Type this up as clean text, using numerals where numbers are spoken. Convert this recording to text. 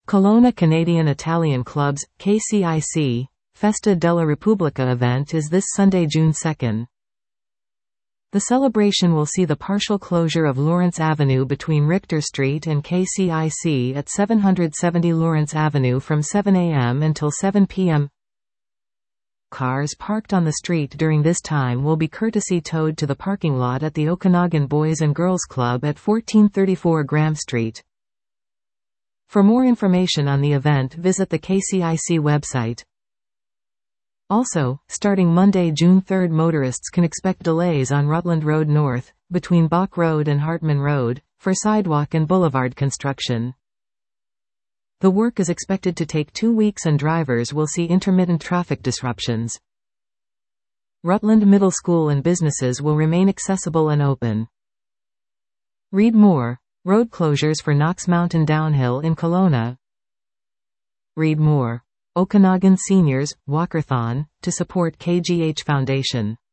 Kelowna Canadian Italian Club's KCIC Festa della Repubblica event is this Sunday, June 2. The celebration will see the partial closure of Lawrence Avenue between Richter Street and KCIC at 770 Lawrence Avenue from 7 a.m. until 7 p.m. Cars parked on the street during this time will be courtesy towed to the parking lot at the Okanagan Boys and Girls Club at 1434 Graham Street. For more information on the event, visit the KCIC website. Also, starting Monday, June 3, motorists can expect delays on Rutland Road North, between Bach Road and Hartman Road, for sidewalk and boulevard construction. The work is expected to take 2 weeks and drivers will see intermittent traffic disruptions. Rutland Middle School and businesses will remain accessible and open. Read more. Road closures for Knox Mountain Downhill in Kelowna. Read more. Okanagan Seniors Walkathon to support KGH Foundation.